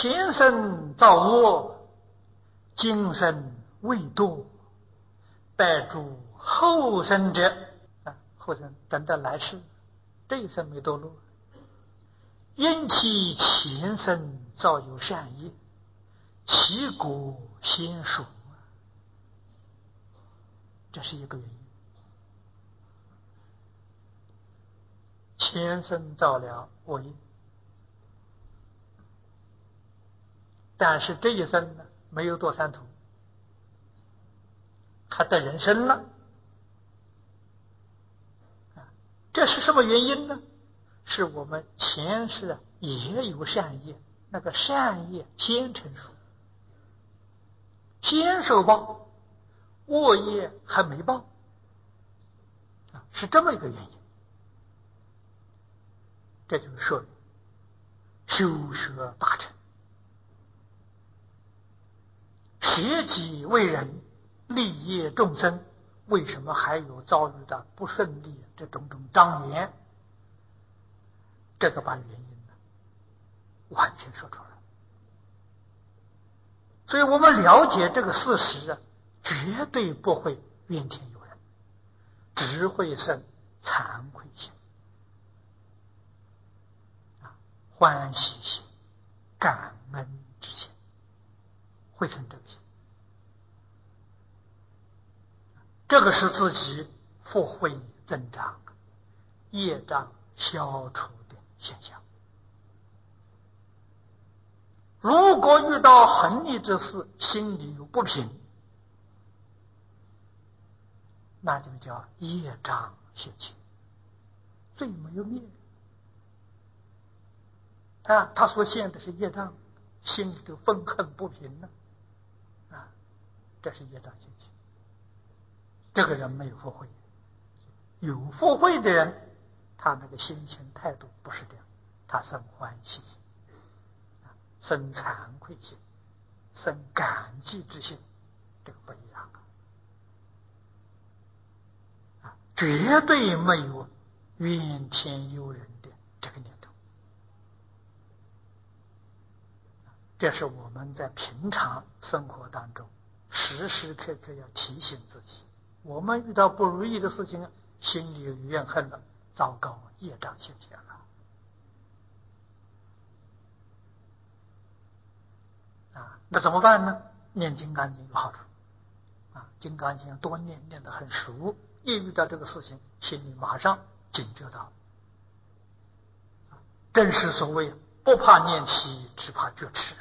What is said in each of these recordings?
前生造恶，今生未堕，待诸后生者，后生等到来世，这一生没堕落，因其前生造有善业，其果先熟，这是一个原因。前生造了恶业，但是这一生呢，没有堕三途，还得人生了。这是什么原因呢？是我们前世也有善业，那个善业先成熟，先受报，恶业还没报，是这么一个原因。这就是说修学大成，舍己为人，利益众生，为什么还有遭遇到不顺利这种种障缘？这个把原因呢完全说出来。所以我们了解这个事实绝对不会怨天尤人，只会生惭愧心、欢喜心、感恩之心，会生这个心。这个是自己福慧增长、业障消除的现象。如果遇到横逆之事，心里有不平，那就叫业障现前，罪没有灭他所现的是业障，心里头愤恨不平呢，这是业障现前。这个人没有福慧，有福慧的人，他那个心情态度不是这样，他生欢喜心，生惭愧心，生感激之心，这个不一样绝对没有怨天尤人的这个念头。这是我们在平常生活当中时时刻刻要提醒自己，我们遇到不如意的事情，心里有怨恨了，糟糕，业障现前了。那怎么办呢？念金刚经有好处金刚经多念，念得很熟，一遇到这个事情，心里马上警觉到。正是所谓不怕念起，只怕觉迟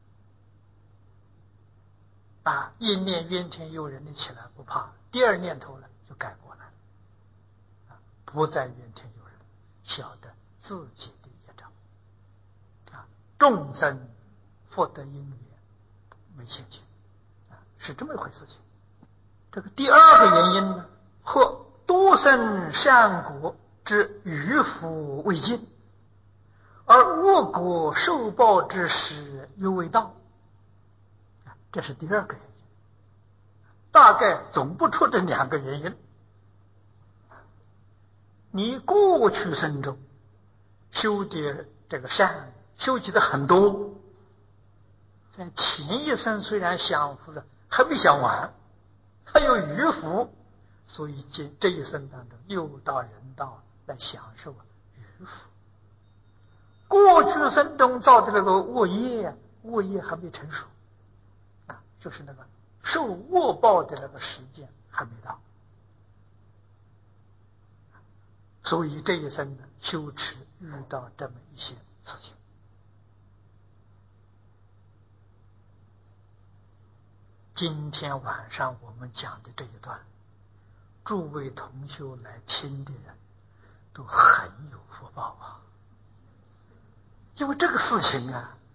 一念怨天尤人的起来不怕，第二念头呢就改过来不再怨天尤人，晓得自己的业障众生福德因缘没现前是这么一回事情。这个第二个原因呢，或多生善果之余福未尽，而恶果受报之时犹未到，这是第二个原因。大概总不出这两个原因。你过去生中修的这个善，修集的很多，在前一生虽然享福了，还没享完，还有余福，所以这一生当中又到人道来享受余福。过去生中造的那个恶业，恶业还没成熟就是那个受恶报的那个时间还没到，所以这一生呢，修持遇到这么一些事情。今天晚上我们讲的这一段，诸位同修来听的人都很有福报因为这个事情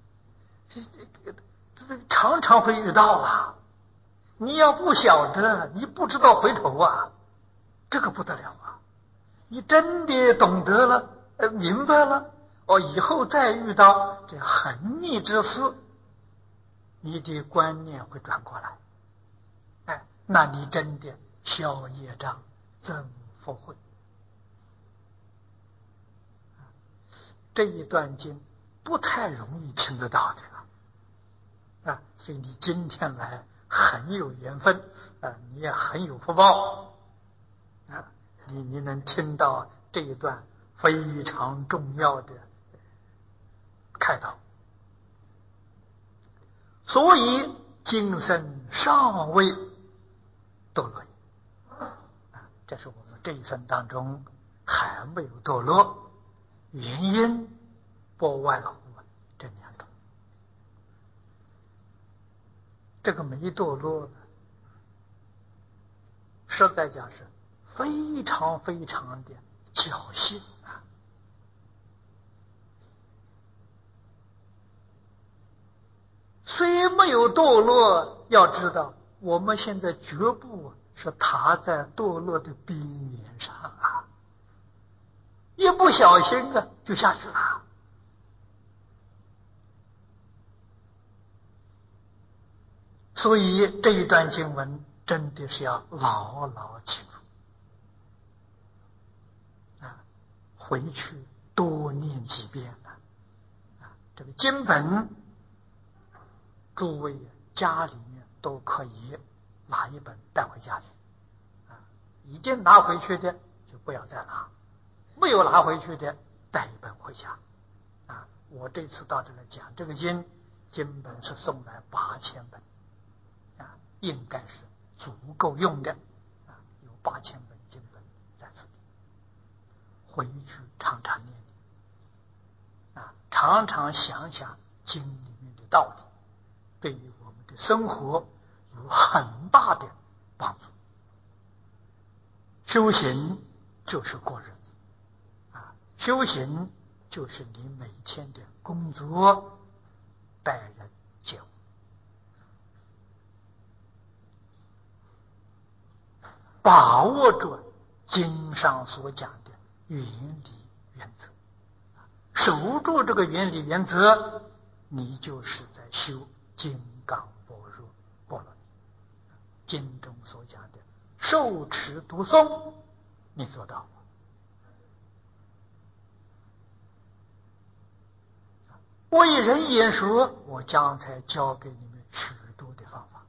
常常会遇到你要不晓得，你不知道回头这个不得了你真的懂得了明白了以后再遇到这横逆之事，你的观念会转过来那你真的消业障增福慧。这一段经不太容易听得到的所以你今天来很有缘分你也很有福报你能听到这一段非常重要的开导。所以今生尚未堕落这是我们这一生当中还没有堕落，原因不外乎这两种。这个没堕落实在讲是非常非常的侥幸虽没有堕落，要知道我们现在脚步是踏在堕落的边缘上一不小心就下去了。所以这一段经文真的是要牢牢记住回去多念几遍这个经本诸位家里面都可以拿一本带回家去已经拿回去的就不要再拿，没有拿回去的带一本回家我这次到这来讲这个经本是送来8000本应该是足够用的有8000本经本在此地，回去常常念常常想想经里面的道理，对于我们的生活有很大的帮助。修行就是过日子修行就是你每天的工作待人接物。把握住经上所讲的原理原则，守住这个原理原则，你就是在修金刚般若波罗蜜。经中所讲的受持读诵，你做到了。为人演说，我将才教给你们许多的方法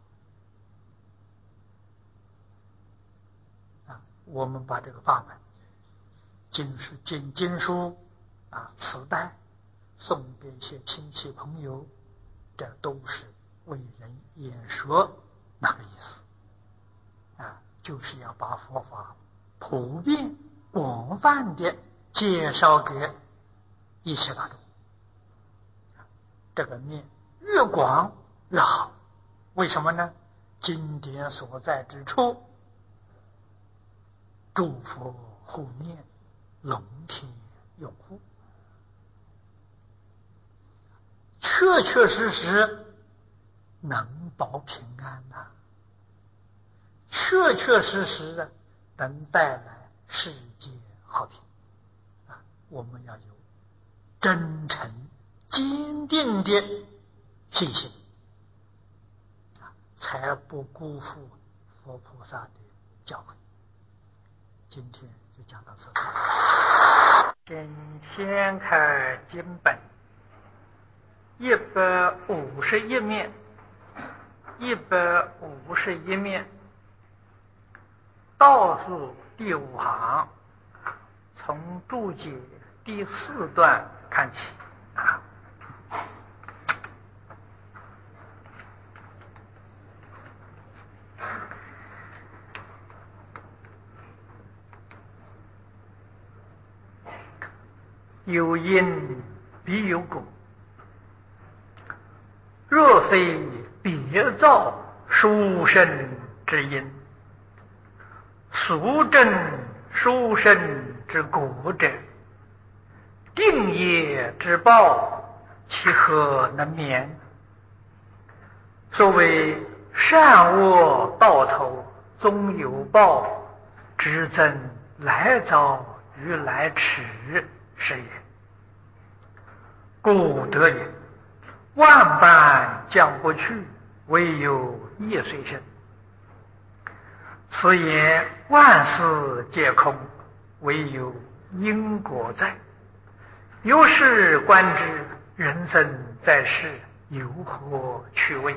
我们把这个法门经书磁带送给一些亲戚朋友，这都是为人演说那个意思就是要把佛法普遍广泛的介绍给一切大众。这个面越广越好，为什么呢？经典所在之处，诸佛护念，龙天拥护，确确实实能保平安确确实实能带来世界和平我们要有真诚坚定的信心才不辜负佛菩萨的教诲。今天就讲到这里。先开经本151面，151面倒数第5行，从注解第4段看起有因必有果，若非别造殊胜之因，孰证殊胜之果者？定业之报，其何能免？所谓善恶到头终有报，只增来早与来迟是也。故得也，万般将不去，唯有业随身。此言万事皆空，唯有因果在。由是观之，人生在世， 有何趣味？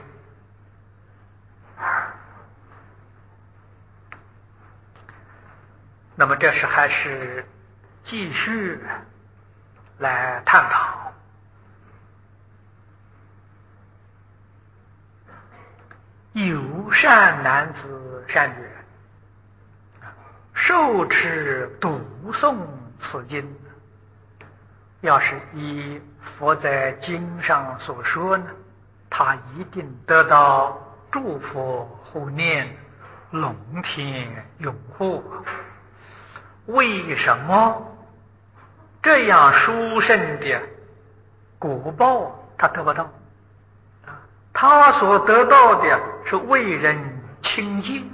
那么这是还是继续来探讨有善男子善女人受持读诵此经，要是依佛在经上所说呢，他一定得到诸佛护念，龙天拥护。为什么这样殊胜的果报他得不到？他所得到的是为人亲近，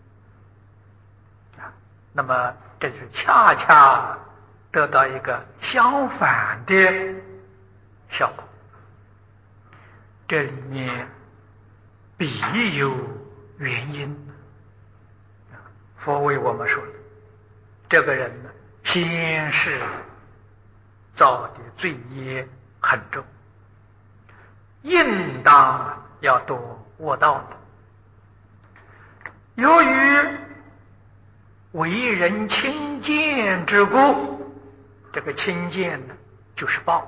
那么这是恰恰得到一个相反的效果。这里面必有原因。佛为我们说的，这个人呢，先是造的罪业很重，应当要多卧道的。由于为人轻贱之故，这个轻贱呢，就是报。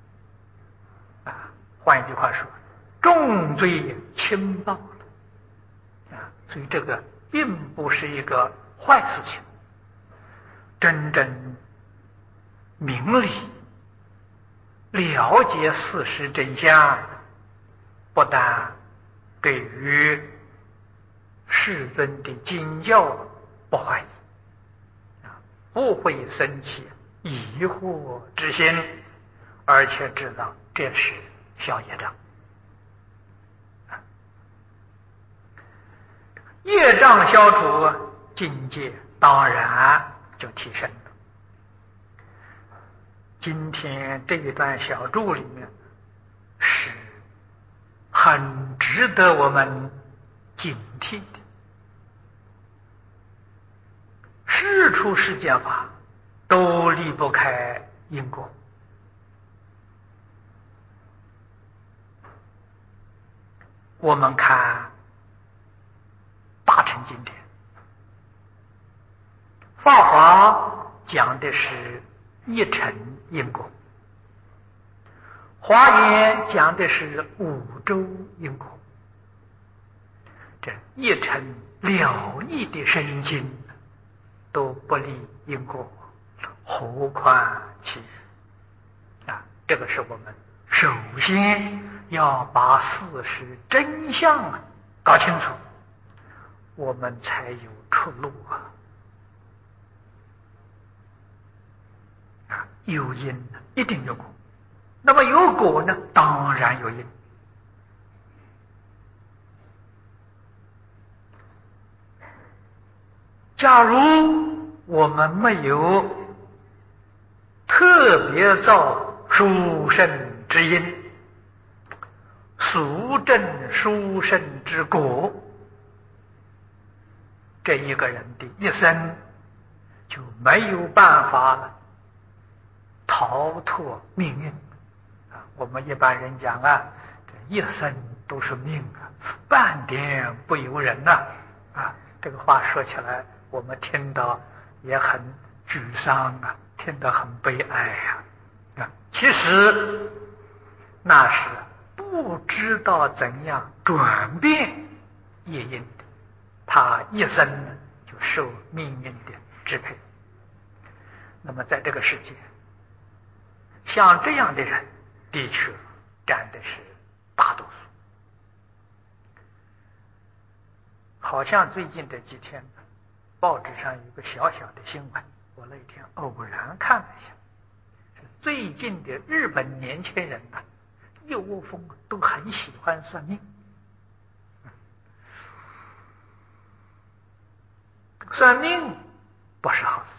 换一句话说，重罪轻报了。所以这个并不是一个坏事情。真正明理、了解事实真相，不但对于世尊的经教不怀疑，不会生起疑惑之心，而且知道这是小业障。业障消除，境界当然就提升了。今天这一段小注里面是很值得我们警惕的。事出世间法都离不开因果。我们看大乘经典，法华讲的是一乘因果，华严讲的是五洲因果。这一乘了义的身经都不离因果，何况其这个是我们首先要把事实真相搞清楚，我们才有出路有因一定有果，那么有果呢，当然有因。假如我们没有特别造殊胜之因，速证殊胜之果，这一个人的一生就没有办法逃脱命运。我们一般人讲这一生都是命半点不由人这个话说起来我们听到也很沮丧听得很悲哀其实那是不知道怎样转变业因的，他一生就受命运的支配。那么在这个世界，像这样的人的确占的是大多数。好像最近这几天报纸上有个小小的新闻，我那天偶然看了一下，最近的日本年轻人一窝蜂都很喜欢算命。算命不是好事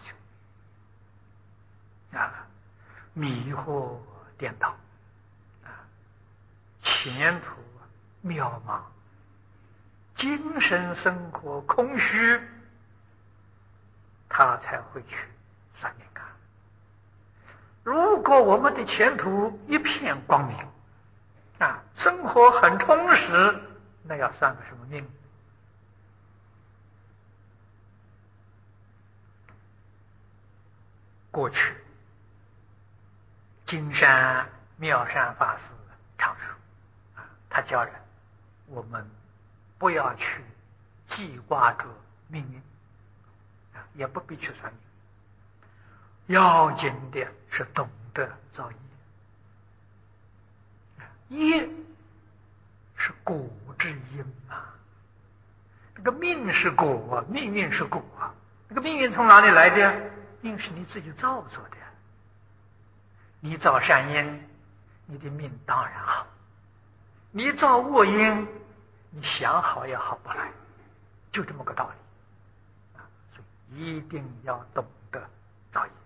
情迷惑颠倒前途渺茫，精神生活空虚，他才会去算命如果我们的前途一片光明生活很充实，那要算个什么命？过去金山妙善法师常说他教人我们不要去记挂着命运也不必去算命，要紧的是懂得造业。业是果之因啊，这个命是果，命运是果，这个命运从哪里来的？命是你自己造作的。你造善因，你的命当然好；你造恶因，你想好也好不来，就这么个道理。所以一定要懂得造业。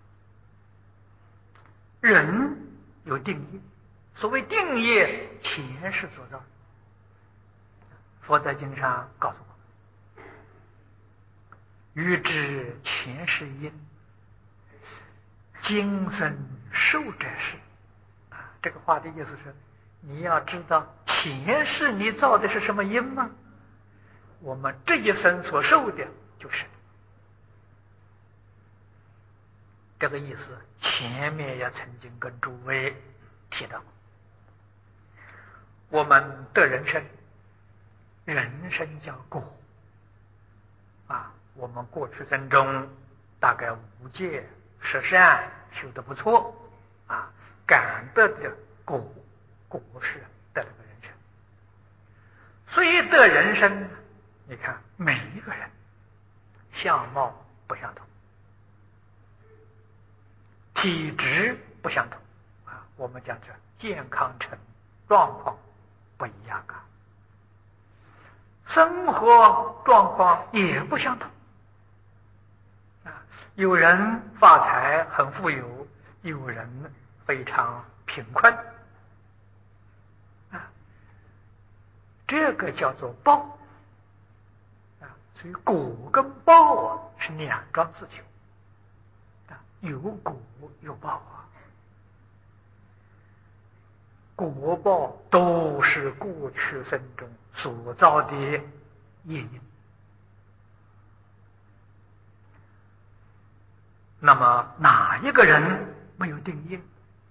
人有定业，所谓定业，前世所造。佛在经上告诉我们：欲知前世因，今生受者是。这个话的意思是，你要知道前世你造的是什么因吗？我们这一生所受的就是这个意思。前面也曾经跟诸位提到，我们的人生，人生叫果我们过去生中大概5戒10善修得不错感得的果是得了个人生。所以得人生，你看每一个人相貌不相同，体质不相同我们讲这健康程状况不一样生活状况也不相同有人发财很富有，有人非常贫困这个叫做报所以果跟报是两桩事情有果有报果报都是过去生中所造的业因。那么哪一个人没有定业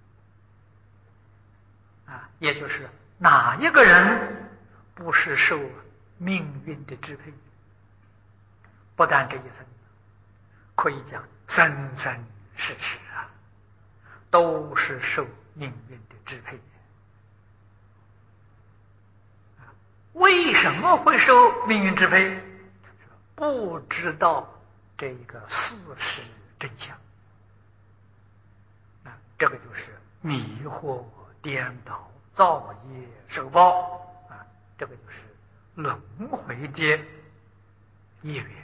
也就是哪一个人不是受命运的支配？不但这一生，可以讲生生世世都是受命运的支配。为什么会受命运支配？不知道这个事实真相这个就是迷惑颠倒造业受报这个就是轮回的业缘。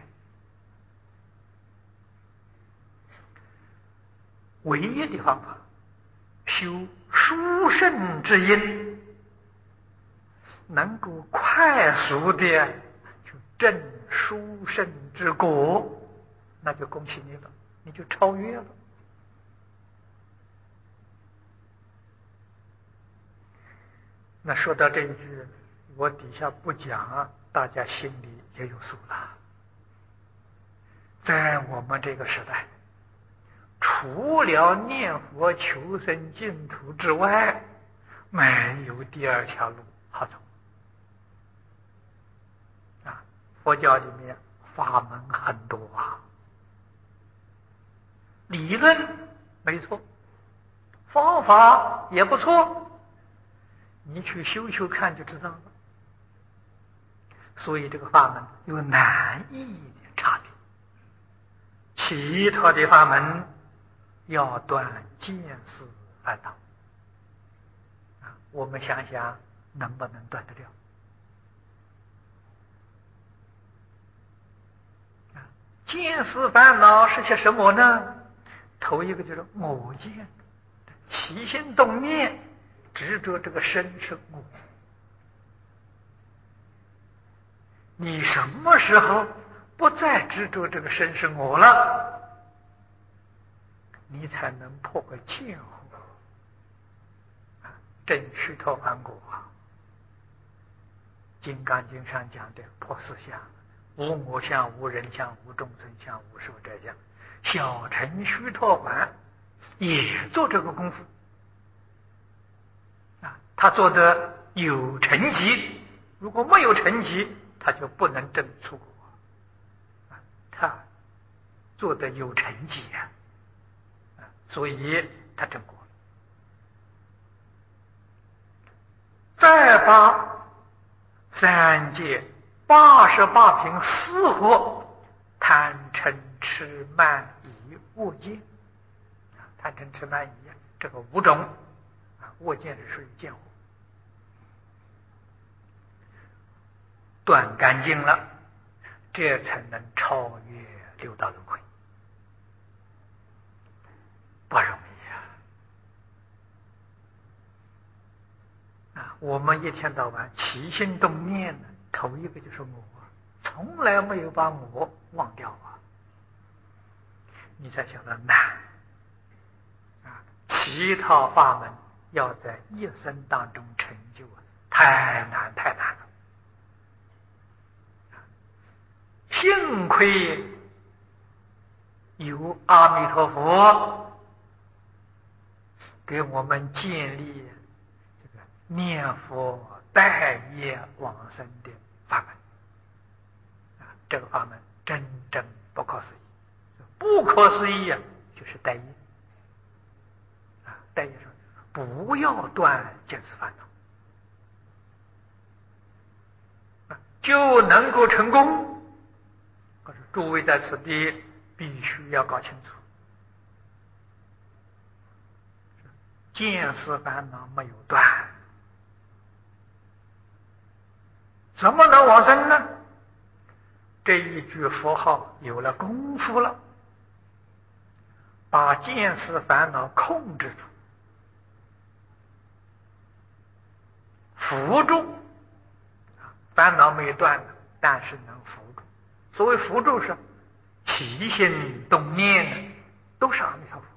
唯一的方法，修殊胜之因，能够快速的去证殊胜之果，那就恭喜你了，你就超越了。那说到这一句，我底下不讲大家心里也有数了。在我们这个时代，除了念佛求生净土之外，没有第二条路好走佛教里面法门很多理论没错，方法也不错，你去修修看就知道了。所以这个法门有难易的差别。其他的法门要断见思烦恼我们想想能不能断得了见思烦恼是些什么呢？头一个就是我见，起心动念执着这个身是我。你什么时候不再执着这个身是我了，你才能破个见惑，证须陀洹果金刚经上讲的破四相，无我相、无人相、无众生相、无寿者相，小乘须陀洹也做这个功夫啊，他做的有成绩，如果没有成绩，他就不能证出果啊，他做的有成绩啊，所以他证果了。再把三界88品四惑，贪嗔痴慢疑恶见，贪嗔痴慢疑这个5种啊，恶见是属于见惑，断干净了，这才能超越六道轮回，不容易啊！我们一天到晚起心动念呢，头一个就是我，从来没有把我忘掉啊！你才晓得难啊！其他法门要在一生当中成就啊，太难太难了。幸亏有阿弥陀佛给我们建立这个念佛待业往生的法门啊，这个法门真正不可思议，不可思议啊，就是待业啊，待业说不要断见思烦恼啊，就能够成功。可是诸位在此地必须要搞清楚，见思烦恼没有断，怎么能往生呢？这一句佛号有了功夫了，把见思烦恼控制住，扶住，烦恼没断，但是能扶住。所谓扶住是起心动念都是阿弥陀佛。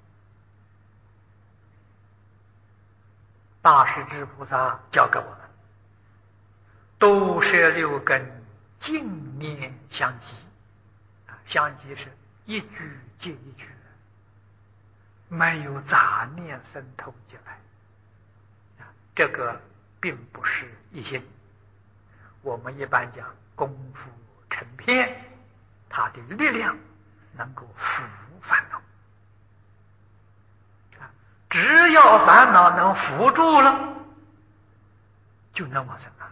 大势至菩萨教给我们，都摄六根，净念相继啊，相继是一句接一句，没有杂念渗透进来啊，这个并不是一心。我们一般讲功夫成片，它的力量能够伏烦恼啊，只要烦恼能伏住了，就能往生了。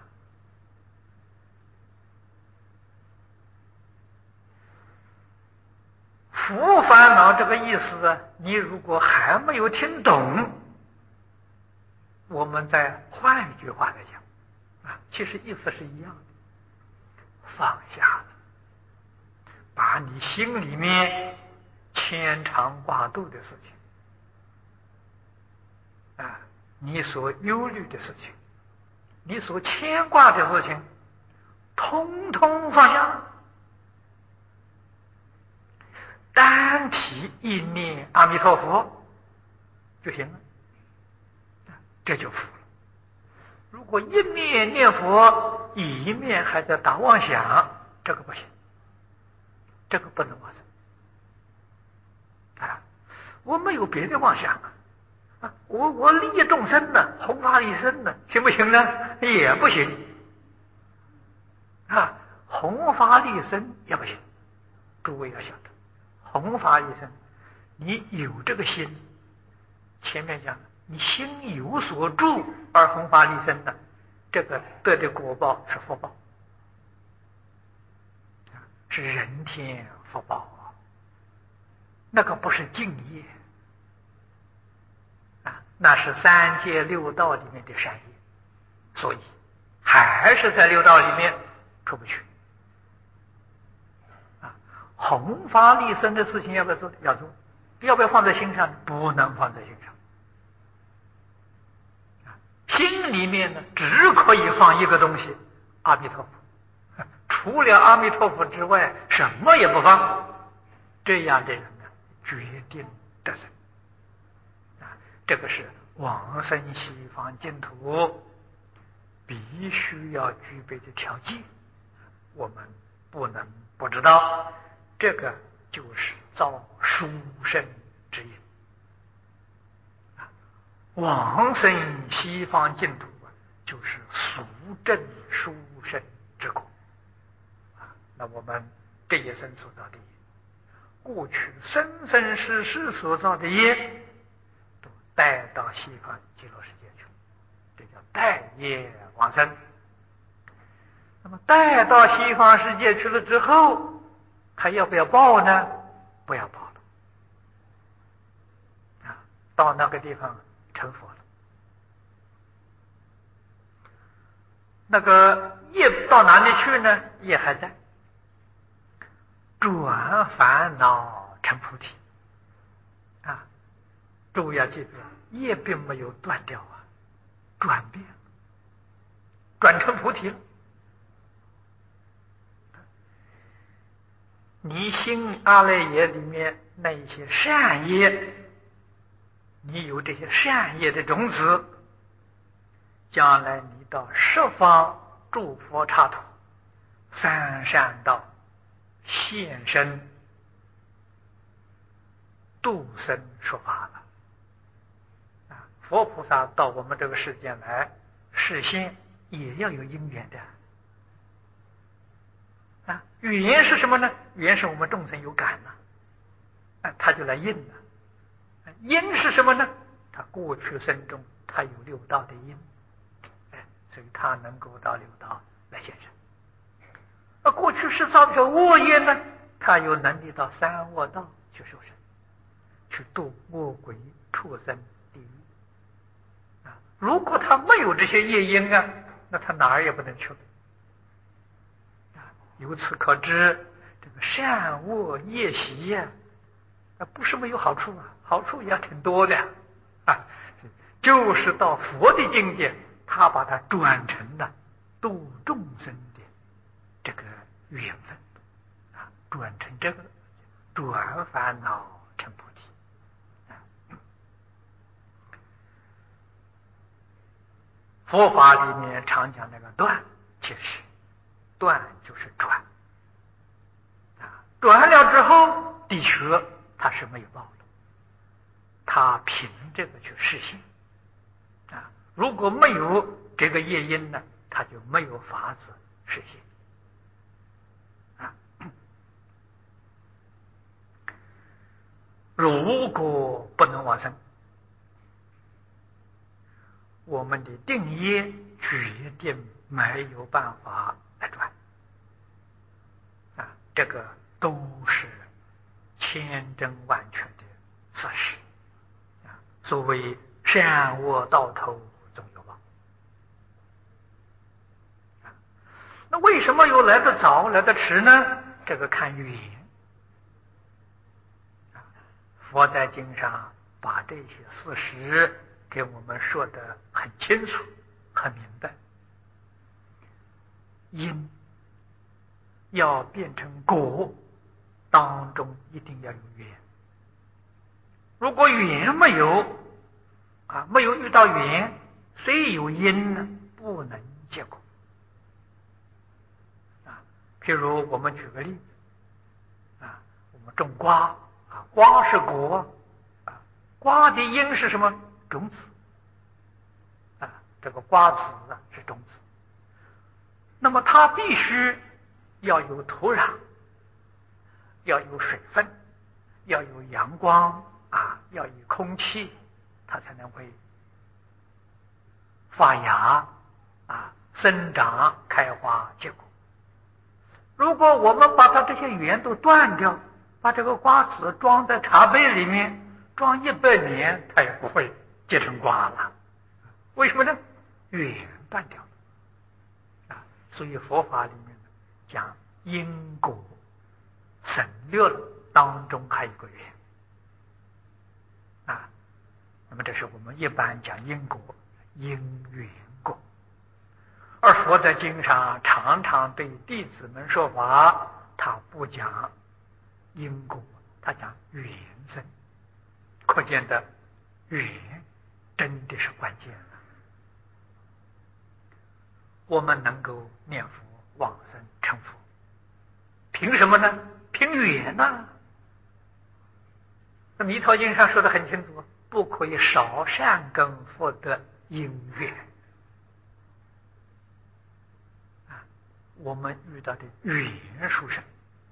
伏烦恼这个意思啊，你如果还没有听懂，我们再换一句话来讲啊，其实意思是一样的，放下，把你心里面牵肠挂肚的事情啊，你所忧虑的事情，你所牵挂的事情，通通放下，单提一念阿弥陀佛就行了，这就服了。如果一面念佛，一面还在打妄想，这个不行，这个不能往生啊！我没有别的妄想啊，我利益众生呢，弘法利生呢，行不行呢？也不行啊！弘法利生也不行。诸位要晓得，弘法利生，你有这个心，前面讲你心有所住而弘法利生的，这个得的果报是福报，是人天福报啊，那个不是敬业啊，那是三界六道里面的善业，所以还是在六道里面出不去啊。弘法利生的事情要不要做？要做。要不要放在心上？不能放在心上。心里面呢，只可以放一个东西，阿弥陀佛，除了阿弥陀佛之外，什么也不放。这样的人呢，决定得生啊！这个是往生西方净土必须要具备的条件，我们不能不知道，这个就是造殊胜之因。往生西方净土就是俗证殊胜之果。那我们这一生所造的业，过去生生世世所造的业，都带到西方极乐世界去了，这叫带业往生。那么带到西方世界去了之后，还要不要报呢？不要报了。到那个地方成佛了。那个业到哪里去呢？业还在。转烦恼成菩提。诸位要记住，业并没有断掉转变，转成菩提了。你心阿赖耶里面那一些善业，你有这些善业的种子，将来你到十方诸佛刹土三善道现身度生说法了。佛菩萨到我们这个世间来示现，也要有因缘的。缘是什么呢？缘是我们众生有感他就来应了。因是什么呢？他过去生中他有六道的因，所以他能够到六道来现身。过去是造的恶业呢，他有能力到三恶道去受生，去度恶鬼畜生地狱。如果他没有这些业因那他哪儿也不能去。由此可知，这个善恶业习不是没有好处好处也挺多的就是到佛的境界，他把它转成了度众生的这个缘分转成这个转烦恼成菩提。佛法里面常讲那个断，其实断就是转转了之后的确他是没有报的，他凭这个去实现如果没有这个业因呢，他就没有法子实现如果不能往生，我们的定业决定没有办法来转这个都是千真万确的事实所谓善恶到头总有报。那为什么又来得早来得迟呢？这个看缘。佛在经上把这些事实给我们说得很清楚很明白。因要变成果，当中一定要有缘。如果缘没有没有遇到缘，虽有因呢，不能结果譬如我们举个例子我们种瓜瓜是果瓜的因是什么？种子这个瓜子是种子。那么它必须要有土壤，要有水分，要有阳光要有空气，它才能会发芽生长开花结果。如果我们把它这些缘都断掉，把这个瓜子装在茶杯里面，装100年它也不会结成瓜了。为什么呢？缘断掉了所以佛法里面讲因果省略了，当中还有个缘那么这是我们一般讲因果，因缘果。而佛在经上常常对弟子们说法，他不讲因果，他讲缘生，可见的缘真的是关键我们能够念佛往生成佛，凭什么呢？凭缘呐。那弥陀经上说的很清楚，不可以少善根福德因缘。我们遇到的缘殊胜，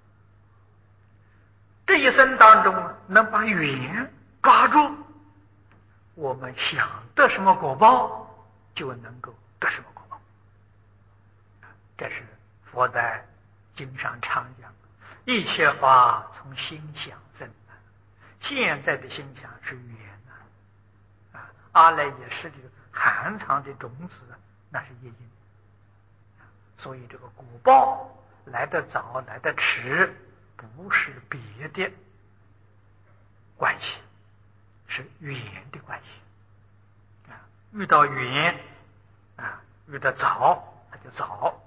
这一生当中能把缘抓住，我们想得什么果报就能够得什么果报。这是佛在经上常讲，一切法从心想生。现在的心想是缘阿赖耶识里含藏的种子那是业因。所以这个果报来得早来得迟不是别的关系，是缘的关系。遇到缘遇得早它就早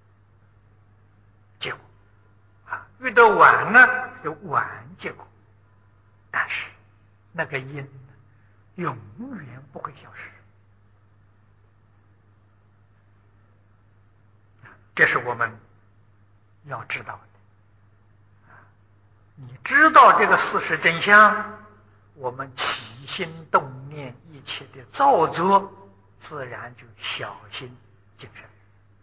结果，遇得晚呢就晚结果。但是那个因永远不会消失，这是我们要知道的。你知道这个事实真相，我们起心动念一切的造作自然就小心谨慎，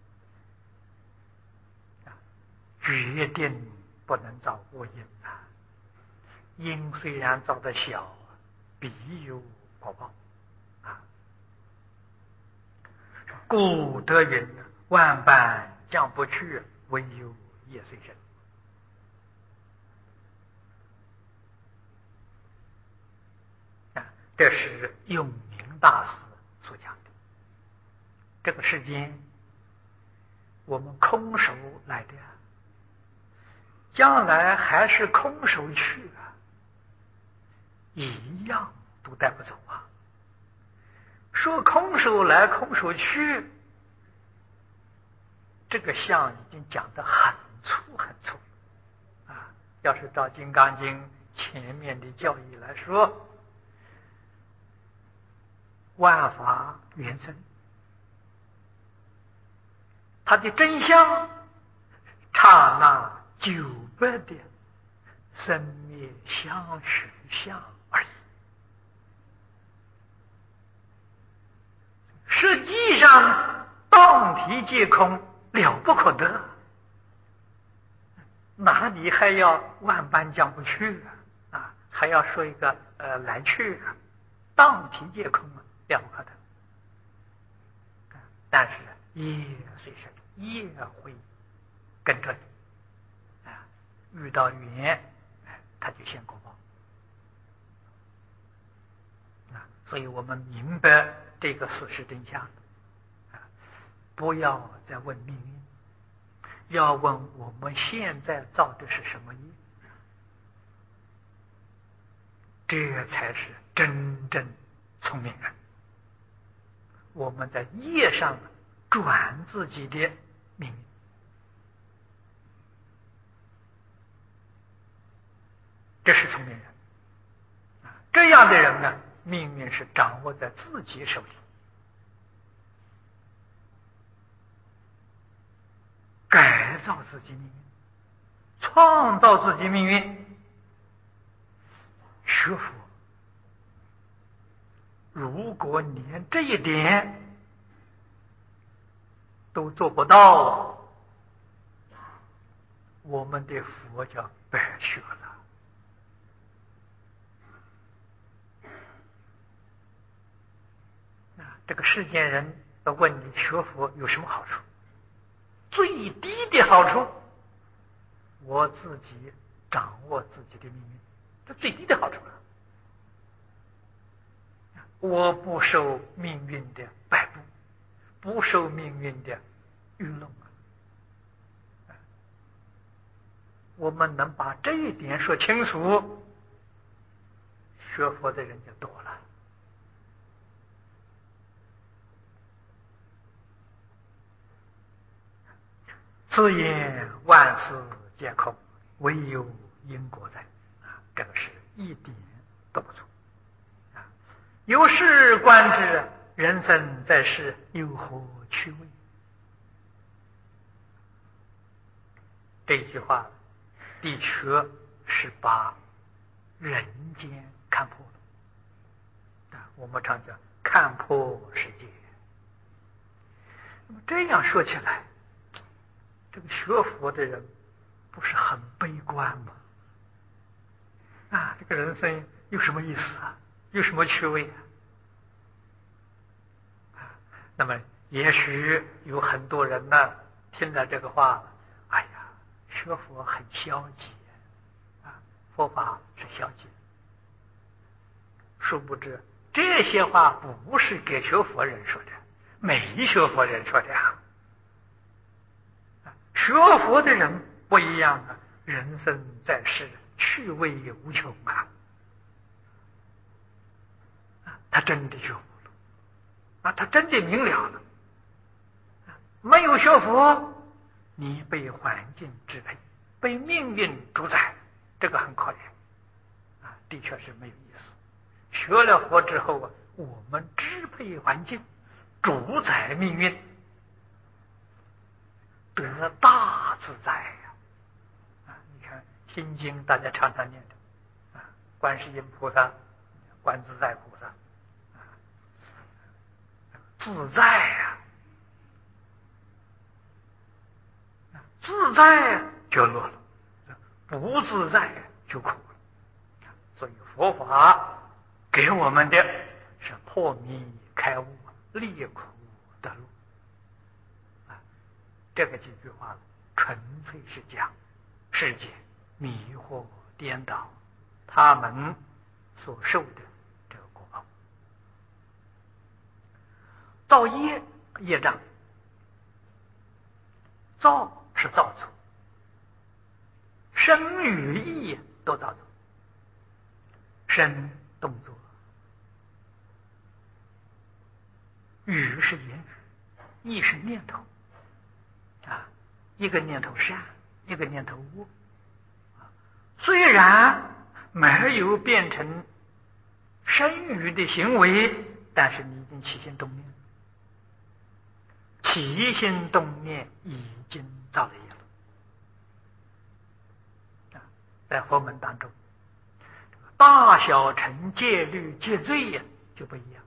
决定不能造恶因因虽然造得小，必有果报故得云万般降不去，唯有业随身。这是永明大师所讲的。这个世间我们空手来的将来还是空手去一样都带不走说空手来空手去，这个相已经讲得很粗很粗要是照《金刚经》前面的教义来说，万法缘生，它的真相刹那900的生灭相续相而已。实际上当体皆空，了不可得，哪里还要万般降不去还要说一个来去当体皆空了不可得。但是业随身，业会跟着你遇到缘他就现果报所以我们明白这个事实真相不要再问命运，要问我们现在造的是什么业，这才是真正聪明人。我们在业上转自己的命运，这是聪明人这样的人呢，命运是掌握在自己手里，改造自己命运，创造自己命运。学佛如果连这一点都做不到，我们的佛教白学了。这个世间人都问你学佛有什么好处？最低的好处，我自己掌握自己的命运，这最低的好处了。我不受命运的摆布，不受命运的愚弄我们能把这一点说清楚，学佛的人就多了。此言万事皆空，唯有因果在这个是一点都不错由是观之，人生在世有何趣味？ 这句话的确是把人间看破了。我们常讲看破世界。那么这样说起来，这个学佛的人不是很悲观吗？这个人生有什么意思啊？有什么趣味啊？那么也许有很多人呢，听了这个话，哎呀，学佛很消极佛法是消极。殊不知这些话不是给学佛人说的，没学佛人说的学佛的人不一样人生在世，趣味无穷他真的学佛了他真的明了了。没有学佛，你被环境支配，被命运主宰，这个很可怜的确是没有意思。学了佛之后我们支配环境，主宰命运，得大自在你看心经大家常常念的观世音菩萨、观自在菩萨自在自在就乐了，不自在就苦了。所以佛法给我们的是破迷开悟、离苦的路这个几句话纯粹是讲世界迷惑颠倒，他们所受的这个果报。造业障，造是造作，身语意都造作。身动作，语是言语，意是念头一个念头善，一个念头恶虽然没有变成身语的行为，但是你已经起心动念，起心动念已经造了业了在佛门当中，大小乘戒律戒罪就不一样。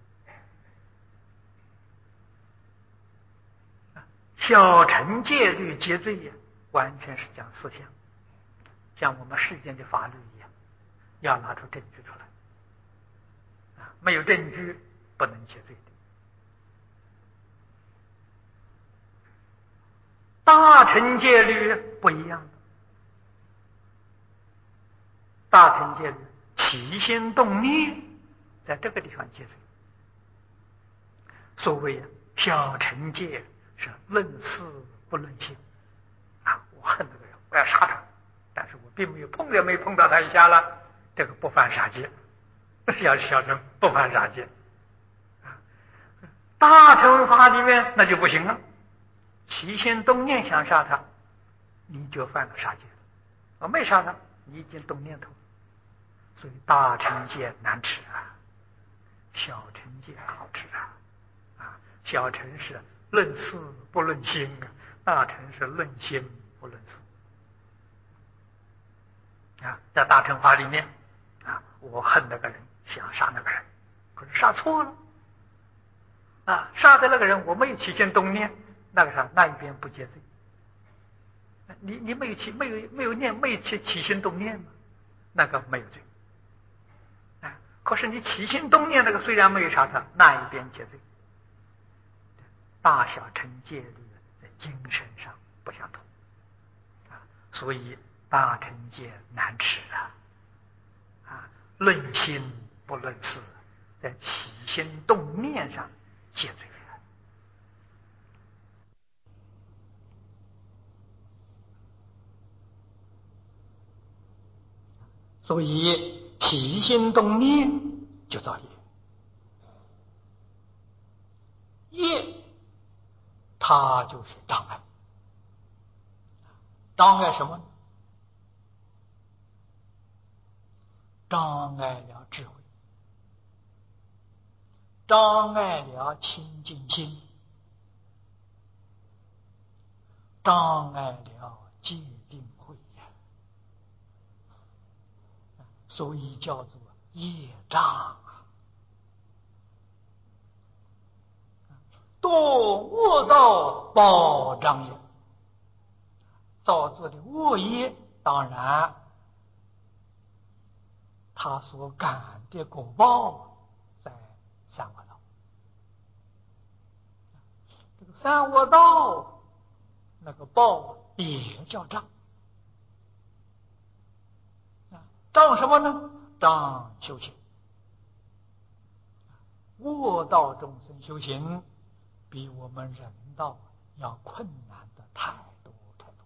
小乘戒律戒罪完全是讲思想，像我们世间的法律一样，要拿出证据出来没有证据不能戒罪的。大乘戒律不一样，大乘戒律起心动念，在这个地方戒罪。所谓小乘戒是论事不论心我恨那个人，我要杀他，但是我并没有没碰到他一下了，这个不犯杀戒，要是小乘不犯杀戒大乘法里面那就不行了，起心动念想杀他，你就犯了杀戒了。我没杀他，你已经动念头，所以大乘戒难持小乘戒好持小乘是论事不论心大乘是论心不论事在大乘法里面我恨那个人，想杀那个人，可是杀错了杀的那个人我没有起心动念，那个啥那一边不戒罪。你没有起心动念吗？那个没有罪可是你起心动念那个虽然没有杀他，那一边戒罪。大小乘戒律在精神上不相同所以大乘戒难持论心不论事，在起心动念上戒罪所以起心动念就造业它就是障碍。障碍什么呢？障碍了智慧，障碍了清净心，障碍了戒定所以叫做业障啊。多恶道报障也，造作的恶业，当然他所感的果报在三恶道。这个三恶道那个报也叫障。障什么呢？障修行。恶道众生修行比我们人道要困难的太多太多。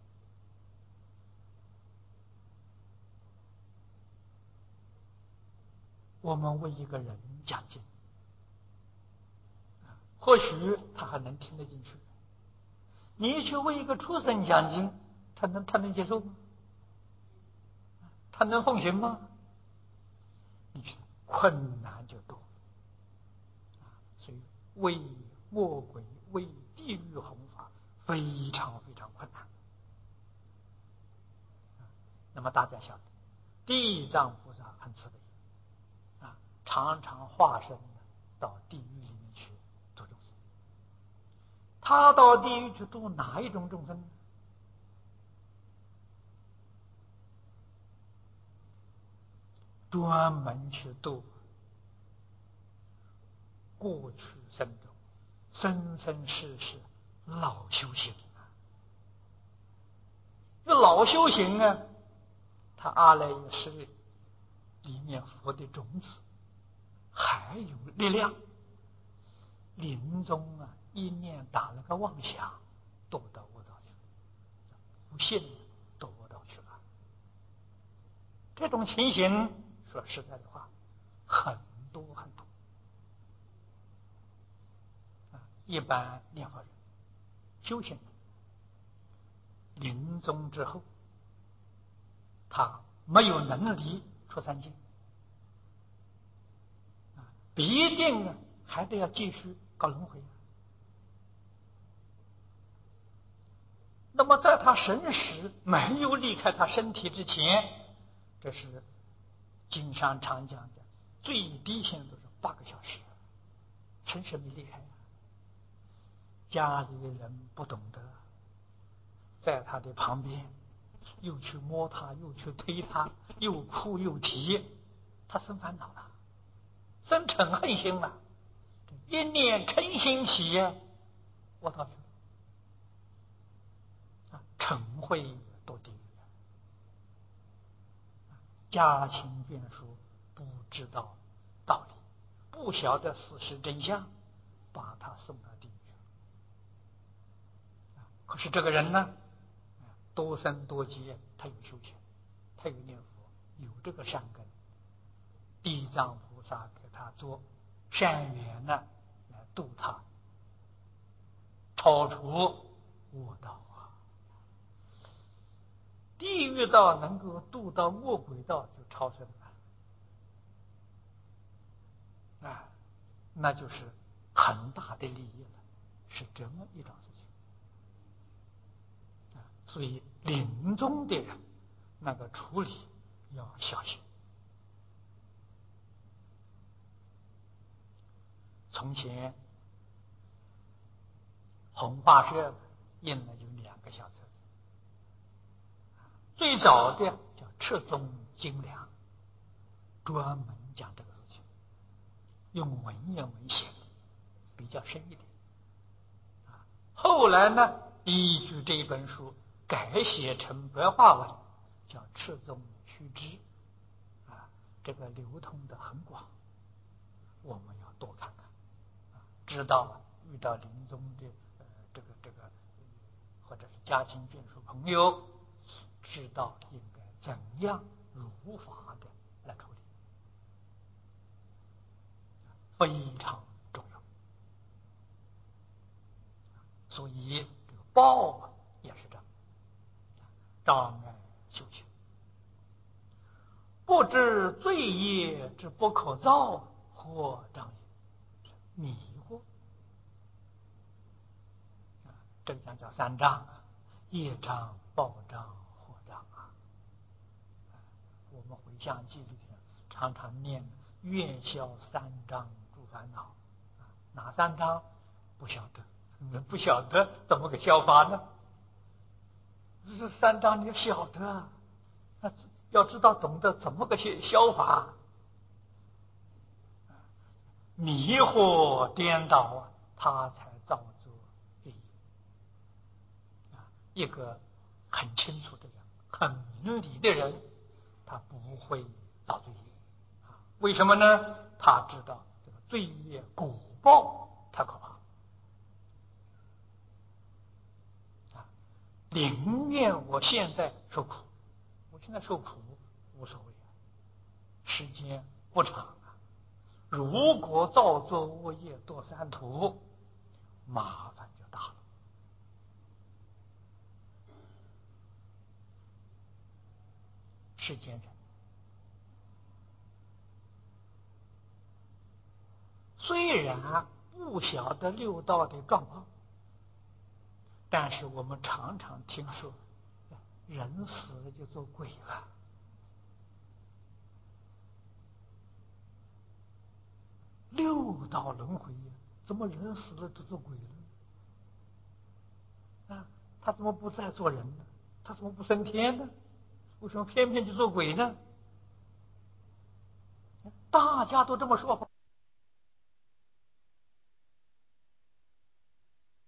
我们为一个人讲经，或许他还能听得进去。你去为一个畜生讲经，他能接受吗？他能奉行吗？你觉得困难就多。所以为魔鬼、为地狱弘法非常非常困难。那么大家晓得，地藏菩萨很慈悲啊，常常化身到地狱里面去度众生。他到地狱去度哪一种众生呢？专门去度过去生中生生世世老修行啊。这老修行啊，他阿赖耶识里面佛的种子还有力量，临终啊一念打了个妄想，堕到恶道去了，不信堕恶道去了。这种情形说实在的话很多很多。一般念佛人修行临终之后，他没有能力出三界，必定还得要继续搞轮回。那么在他神识没有离开他身体之前，这是经上常讲的最低限度是8个小时，神识没离开啊。家里的人不懂得，在他的旁边又去摸他，又去推他，又哭又提，他生烦恼了，生嗔恨心了，一念嗔心起，我倒去嗔会堕地狱。家亲眷属不知道道理，不晓得事实真相，把他送到地狱去了。可是这个人呢，多生多劫，他有修行，他有念佛，有这个善根，地藏菩萨给他做善缘呢，来度他超出恶道啊。地狱道能够度到恶鬼道，就超生了那就是很大的利益了，是这么一种事情。所以临终的人那个处理要小心。从前弘化社印了有2个小册子，最早的叫赤宗精良，专门讲这个事情，用文言文写的，比较深一点。后来呢，依据这一本书改写成白话文，叫赤宗须知这个流通的很广，我们要多看看，知道遇到临终的这个或者是家亲眷属朋友，知道应该怎样如法的来处理，非常重要。所以这个报也是这样，障碍修行，不知罪业之不可造，或障也，迷惑。这个叫3障业障、报障、惑障我们回向记里面常常念愿消三障诸烦恼，哪三障不晓得，不晓得怎么个消法呢？这三障你要晓得，要知道懂得怎么个消法。迷惑颠倒啊，他才造作业。一个很清楚的人，很明理的人，他不会造罪业。为什么呢？他知道这个罪业果报太可怕，宁愿我现在受苦，我现在受苦无所谓，时间不长。如果造作恶业堕三途，麻烦就大了。世间人虽然不晓得六道的状况，但是我们常常听说，人死了就做鬼了。六道轮回，怎么人死了就做鬼了？他怎么不再做人呢？他怎么不升天呢？为什么偏偏去做鬼呢？大家都这么说法。